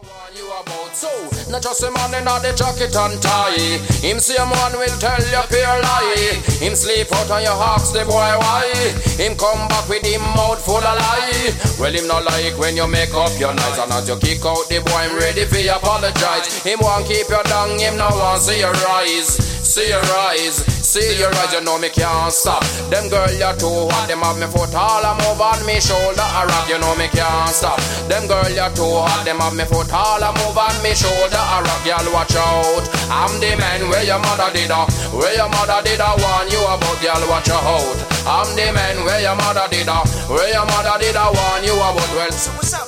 You about so, not just a man in the jacket and tie. Him see a man will tell you pure lie. Him sleep out on your hawks, the boy why? Him come back with him mouth full of lie. Well, him not like when you make up your nights, and as you kick out the boy, him ready for you apologize. Him want keep you down, him no want see your rise. See your rise, see your rise, you know me can't stop. Them girl you too hot, them have me foot all a move on me shoulder a rock, you know me can't stop. Them girl you too hot, them have me foot all a move on me shoulder a rock, y'all watch out. I'm the man where your mother did where your mother did warn you about, y'all watch out. I'm the man where your mother did where your mother did warn you about. Well, so what's up?